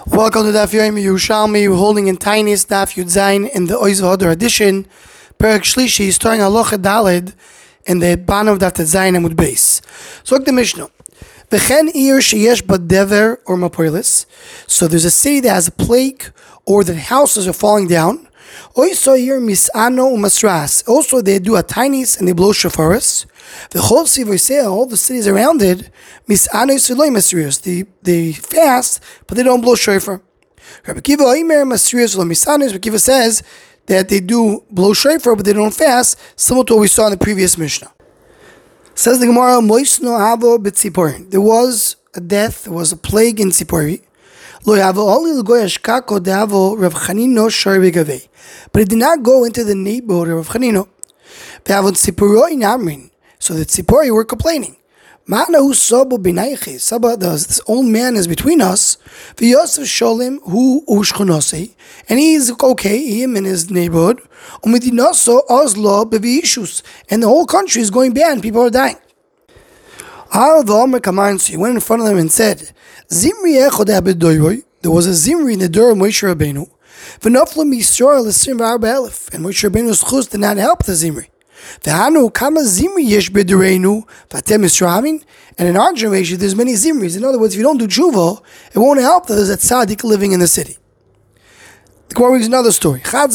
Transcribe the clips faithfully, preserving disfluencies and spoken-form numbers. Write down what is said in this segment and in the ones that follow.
Welcome to Daf Yomi Yerushalmi. We're holding in Tainis Daf Yud Zayin in the Oiz V'Hodor edition. Perek Shlishi is starting Halacha Daled in the bottom of Daf Zayin Amud Beis. So look the Mishnah. V'chen ir sheyesh badever or mapoilis. So there's a city that has a plague or the houses are falling down. Also here misano umasras. Also they do a tainis and they blow shofaris. V'chol sivoiseh, all the cities around it, misano yisreloi masrios. They they fast, but they don't blow shofar. Rabbi Kiva oimer masrios lo misanos. Rabbi Kiva says that they do blow shofar, but they don't fast, similar to what we saw in the previous Mishnah. Says the Gemara, moisno avo b'tziporin. There was a death, there was a plague in Tzipori. Lo yavo oli l'goy ashkako de'avo Rav Chanino shor begavei. But it did not go into the neighborhood of Rav Chanino. Ve'avo Tziporoi namrin. So the Tzipori were complaining. Ma'nahu sobo b'naichi. Saba, this old man is between us. V'yosef sholim hu ushchonosei. And he's okay, him in his neighborhood. Umidinoso ozlo b'v'ishus. And the whole country is going bad and people are dying. So he went in front of them and said, Zimri echod abedoyroi. There was a Zimri in the door of Moshe Rabbeinu. V'noflu misroel l'srim v'arba elef. And Moshe Rabbeinu's chus did not help the Zimri. V'hanu kama Zimri yesh b'doreinu v'atem misramin. And in our generation, there's many Zimris. In other words, if you don't do tshuva, it won't help that there's a tzaddik living in the city. The Gemara reads another story. One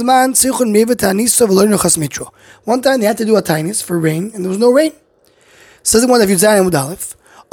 time they had to do a tainis for rain, and there was no rain. Says the one that Yudzayin Amud Aleph.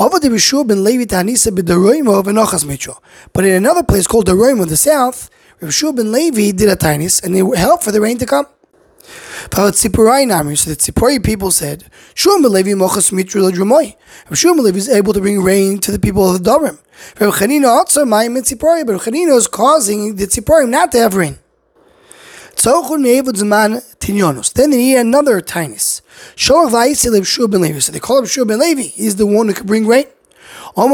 But in another place called the Roim in the south, Rav Shua ben Levi did a tainis, and they helped for the rain to come. So the Tzipori people said, Shua ben Levi mochas mitru l'drumoy. Rav Shua ben Levi is able to bring rain to the people of the Dobrim. Rav Chanino also mayim Tzipori, but Rav Chanino is causing the Tzipori not to have rain. Then they need another tainis. So they call him Shua ben Levi. He's the one who can bring rain. So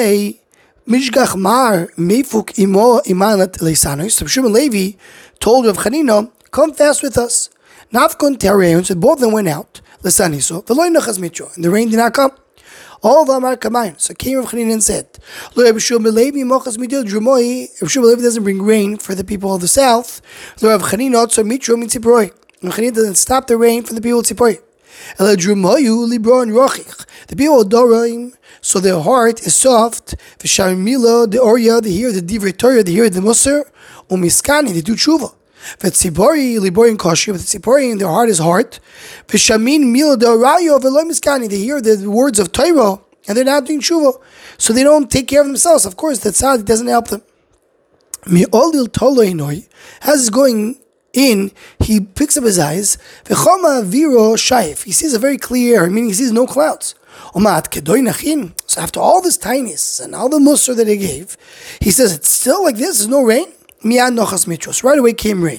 Shua ben Levi told Rav Chanino, come fast with us. So both of them went out. And the rain did not come. All of them are combined. So came Rav Chanina and said, Rav Shua ben Levi doesn't bring rain for the people of the south. Rav Chanina doesn't stop the rain for the people of Tzipori. The people of Doraim, so their heart is soft. The Sharmila, the Orya, they hear the Divrei Torah, they hear the Musar, Umiskani, they do tshuva. The Tzipori, Liborin Koshi, the Tzipori, and their heart is hard. The Shamin Mila, the Orayo, the Lomiskani, they hear the words of Torah, and they're not doing tshuva. So they don't take care of themselves. Of course, the tzaddik doesn't help them. Mi'olil Toloinoi, as he's going in, he picks up his eyes. V'choma viro shaif. He sees a very clear air, meaning he sees no clouds. So after all this tiness and all the musr that he gave, he says, it's still like this, there's no rain? Miyad nochas mitros. Right away came rain.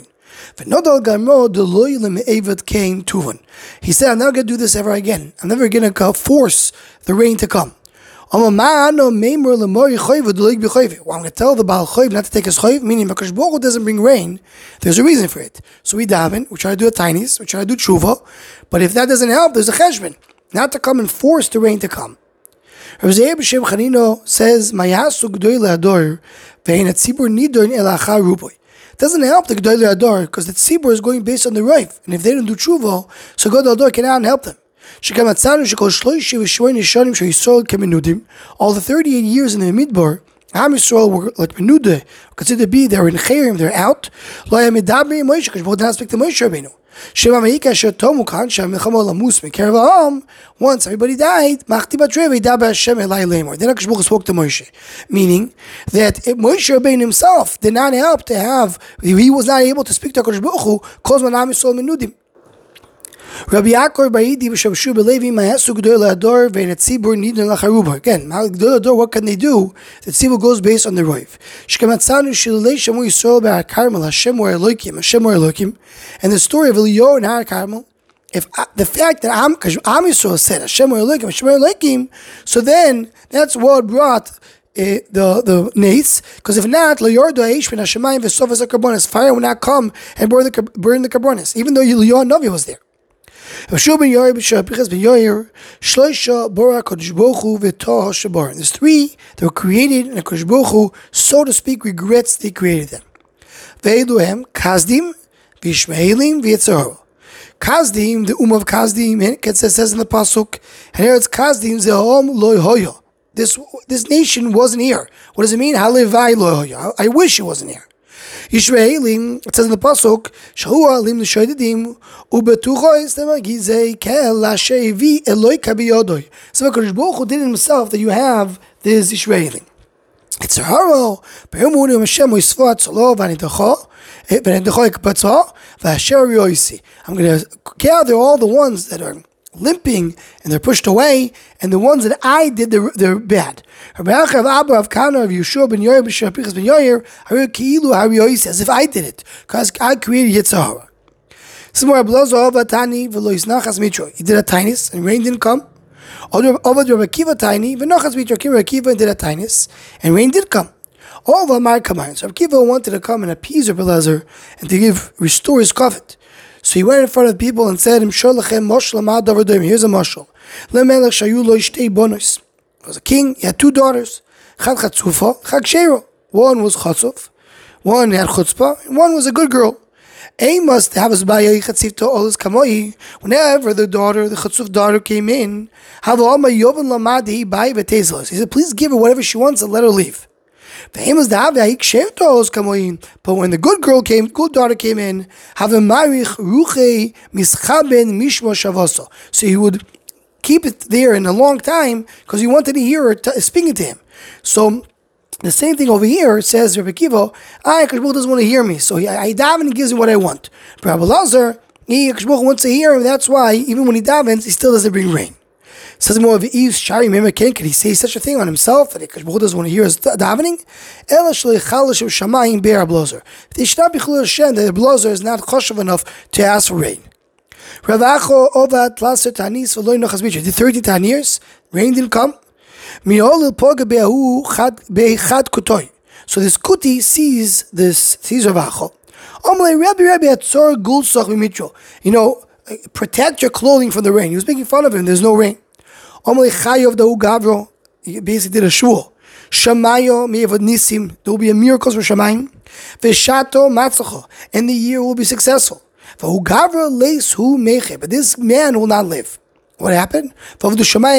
He said, I'm not going to do this ever again. I'm never going to force the rain to come. Well, I'm going to tell the Baal Choyv not to take his Choyv, meaning Makash Baruch doesn't bring rain, there's a reason for it. So we daven, we try to do a tainis, we try to do tshuva, but if that doesn't help, there's a cheshbon, not to come and force the rain to come. Rav Zeir b'Shem Chanino says, Mayasu g'doy le'ador, ve'en hatzibur nidon el achar ruboy. It doesn't help the g'doy le'ador, because the tzibur is going based on the Rav, and if they don't do tshuva, so God le'ador cannot help them. All the thirty-eight years in the Midbar, Am Yisrael were like Menude, considered to be, they're in Chayrim, they're out. Lo yam medabri Moshe, because both did not speak to Moshe Rabbeinu. Shema meika asher tomu kan, shem mechamo lamus mekerav ha'am. Once everybody died, machti batre v'yidaber Hashem elai leimor. Then HaKadosh Baruch Hu spoke to Moshe, meaning that Moshe Rabbeinu himself did not help to have, he was not able to speak to HaKadosh Baruch Hu, because when Am Yisrael Menudim. Rabbi Yaakov Baridi b'Shem Shua ben Levi Mayasu G'dol Ador ve'en Tzibur Nidon Lacharuba. Again, G'dol Ador, what can they do? The Tzibur goes based on the Roiv. Shkamatzanu Shilulei Shemu Yisrael Be'Har Carmel Hashem Or Elokim Hashem Or Elokim. And the story of Eliyahu and Har Carmel. If uh, the fact that Am, because Am Yisrael said Hashem Or Elokim Hashem Or Elokim, so then that's what brought Uh, the the nates, because if not, lo yordo aish ben hashemayim v'sofas hakarbonis, fire will not come and burn the burn the karbonis, even though Eliyahu Navi was there. There's three that were created, and HaKadosh Baruch Hu, so to speak, regrets that he created them. Ve'eluhem Kazdim, V'Ishmaelim, V'Yetzirah. Kazdim, the Um of Kazdim, it says in the Pasuk, and here it's Kazdim, Zehom Loi Hoyo. This this nation wasn't here. What does it mean? Halevai Loi Hoyo. I wish it wasn't here. Yishmaelim, it says in the Pasuk, Shahu Alim L'Shoididim, Ubetucho Istemagizei Kel Lashevi Eloi Kabiyodoi. So HaKadosh Baruch Hu did it himself that you have this Yishmaelim. It's a haro, Be'emuni Hashem Yisvat Solo V'Anidacho, V'Anidacho Ekpatzo, V'Asher Yoisi. I'm going to gather all the ones that are limping and they're pushed away, and the ones that I did, they're, they're bad. As if I did it, because I created Yitzhahara. He did a tinius, and rain didn't come. Ovad Rabbi Akiva tiny, V'nochas Mitro Kim Rabbi Akiva did a tinius, and rain did come. All of Amar Kamayim. So Rabbi Akiva wanted to come and appease Rabbi Elazar and to give, restore his covet. So he went in front of the people and said, here's a mashal. There was a king, he had two daughters. One was chatzuf, one had chutzpah, and one was a good girl. A must have his bayai chatzivto olis kamoi. Whenever the daughter, the chatzuf daughter came in, he said, please give her whatever she wants and let her leave. But when the good girl came, good daughter came in, so he would keep it there in a long time because he wanted to hear her t- speaking to him. So the same thing over here, it says Rabbi Akiva, I Akash doesn't want to hear me, so he, I daven and gives me what I want. But Rabbi Elazar, he Akash wants to hear him, that's why even when he davens, he still doesn't bring rain. Says more of Eve's Shari Memakin, can he say such a thing on himself that Akash doesn't want to hear his davening? Ela Shleichalash of Shamayim Be'er Blazer. They should not be Chulul Hashem that the Blazer is not choshev enough to ask for rain. Ravacho Ovat Laser Tanis V'Loi Nochas Mitro. Did thirty ten years, rain didn't come. Mi'ol Poga Be'ahu Be'echad Kutoi. So this Kuti sees this, sees Ravacho. Omle Rabbi Rabbi Atzor Gulsoch Mitro. You know, protect your clothing from the rain. He was making fun of him, there's no rain. Omle Chayov Dahu Gavro. He basically did a shul. Shamayo Me'evad Nisim. There will be a miracle for Shamayim. V'Shato Matzacho. And the year will be successful. But this man will not live. What happened? There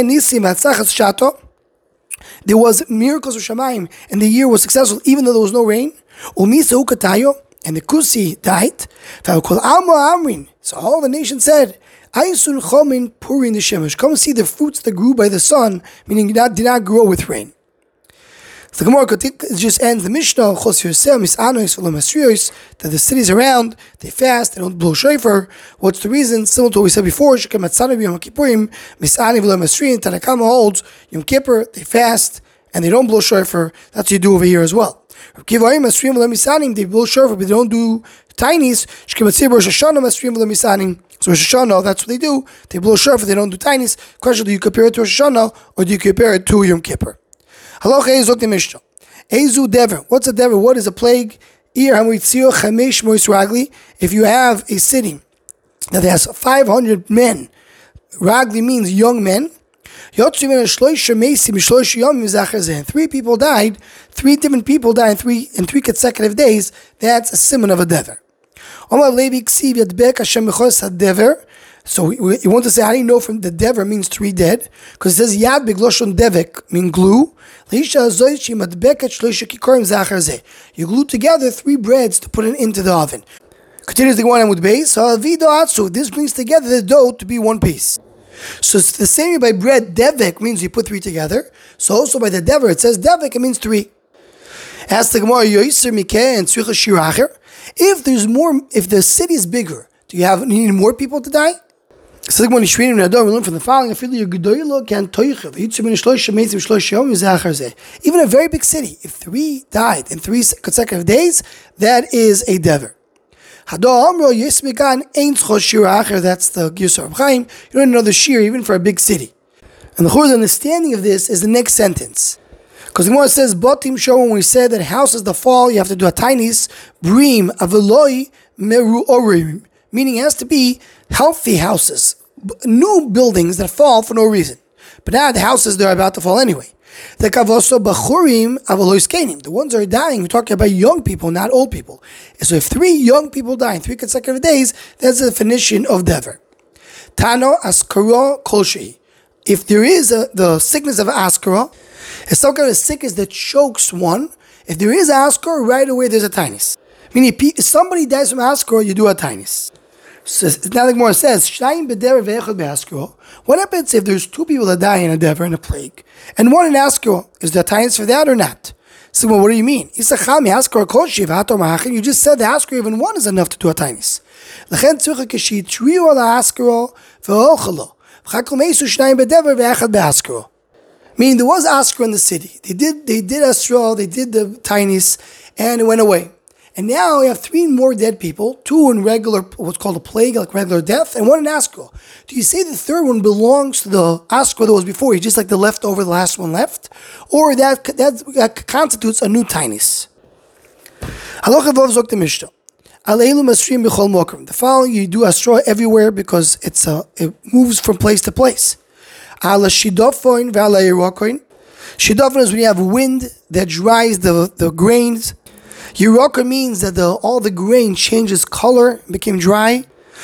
was miracles of Shamayim, and the year was successful even though there was no rain. And the Kusi died. So all the nation said, come see the fruits that grew by the sun, meaning did not, did not grow with rain. So the Gemara just ends the Mishnah that the cities around, they fast, they don't blow shofar. What's the reason? Similar to what we said before, Tanakama holds Yom Kippur, they fast and they don't blow shofar. That's what you do over here as well. They blow shofar, but they don't do tinies. So Rosh Hashanah, that's what they do. They blow shofar, they don't do tinies. Question: do you compare it to Rosh Hashanah or do you compare it to Yom Kippur? Halacha Ezu the Mishnah. Ezu Dever. What's a Dever? What is a plague? If you have a city that has five hundred men, Ragli means young men. Three people died. Three different people died in three in three consecutive days. That's a simon of a Dever. So we, we, you want to say, how do you know from the dever means three dead? Because it says yad bigloshon devek, mean glue. You glue together three breads to put it into the oven. Continues the one with base. This brings together the dough to be one piece. So it's the same way by bread, devek means you put three together. So also by the dever, it says devek, it means three. Ask the Gemara, if there's more, if the city is bigger, do you have you need more people to die? So we learn from the following: even a very big city, if three died in three consecutive days, that is a dever. That's the Giyus Reb Chaim. You don't know the shear even for a big city. And the whole understanding of this is the next sentence. Because the Gemara says, Botim show when we said that houses that fall, you have to do a tinies, Brim, Aveloi, Meru Orim. meaning it has to be healthy houses, new buildings that fall for no reason. But now the houses, they're about to fall anyway. The kavoso bachurim avalois kenim. The ones that are dying, we're talking about young people, not old people. So if three young people die in three consecutive days, that's the definition of dever. Tano askara kolshei. If there is a, the sickness of askara, it's some kind of sickness that chokes one. If there is askara, right away there's a tinus. Meaning, if somebody dies from askara, you do a tinus. So now the Gemara says, what happens if there's two people that die in a dever in a plague, and one in askara? Is there a tinus for that or not? So, well, what do you mean? You just said the askara, even one is enough to do a tinus. Meaning there was askara in the city. They did they did asra, they did the tinus, and it went away. And now we have three more dead people, two in regular, what's called a plague, like regular death, and one in askara. Do you say the third one belongs to the askara that was before? He's just like the leftover, the last one left? Or that that, that constitutes a new tinus? Halacha vav zok the Mishnah. The following you do asra everywhere because it's a, it moves from place to place. Shidofon is when you have wind that dries the, the grains. Yeroka means that the, all the grain changes color, became dry.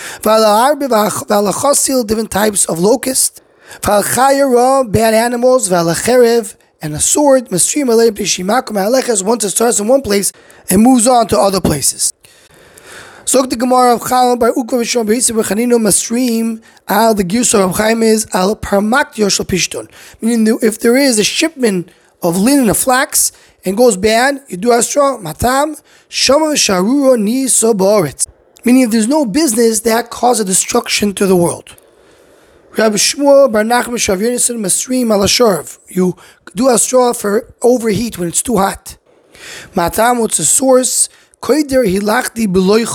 Different types of locust. Bad animals. And a sword. Once it starts in one place, it moves on to other places. So the Gemara of Chalal by Ukva Vishon Beitzi Bechanino Masrim al the Girsa of Chaim is al Parmak Yoshel Pishton. Meaning, if there is a shipment of linen or flax and goes bad, you do astra matam shama v'sharuro ni soboretz. Meaning, if there's no business that causes destruction to the world. Rabbi Shmuel Bar Nachman Shav Yonason Masrim al Asharv. You do astra for overheat when it's too hot. Matam, what's the source? Yagad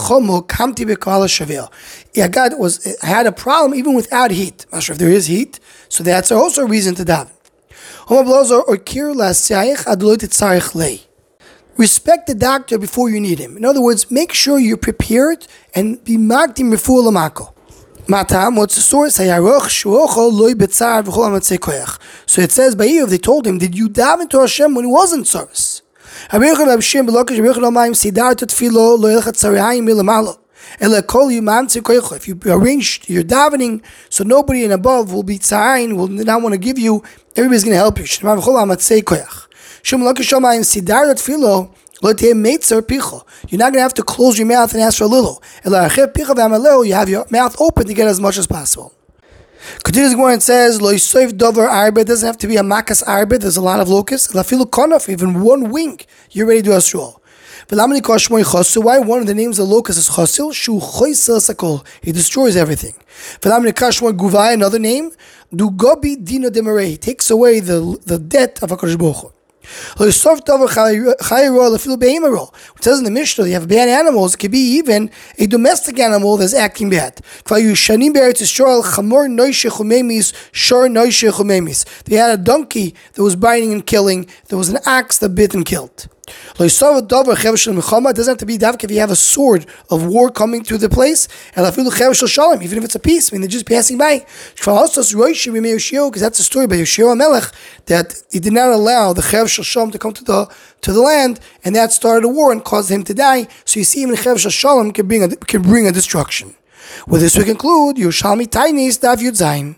was I had a problem even without heat. I'm not sure if there is heat, so that's also a reason to daven. Respect the doctor before you need him. In other words, make sure you're prepared and be magdim refuah l'mako. Matam, what's the source? So it says by you, they told him, did you daven to Hashem when he was in service? If you arrange your davening so nobody in above will be tzayin, will not want to give you, everybody's going to help you. You're not going to have to close your mouth and ask for a little. You have your mouth open to get as much as possible. Continues going and says, Lo yisoif dover arbe. It doesn't have to be a makas arbe. There's a lot of locusts. Lafilu konof, even one wing, you're ready to do asrol. Why one of the names of the locust is chosil? Shu choisel sakol. He destroys everything. Another name, du gobi dino demare. He takes away the the debt of HaKadosh Baruch Hu. It says in the Mishnah, you have bad animals. It could be even a domestic animal that's acting bad. They had a donkey that was biting and killing. There was an ox that bit and killed. It doesn't have to be davka if you have a sword of war coming through the place, and even if it's a peace, I mean they're just passing by. Because that's the story by Yoshua Melech that he did not allow the Chev Shel Shalom to come to the to the land, and that started a war and caused him to die. So you see, even Chev Shel Shalom can bring a can bring a destruction. With this we conclude Yerushalmi Tainis Daf Yud Zayin.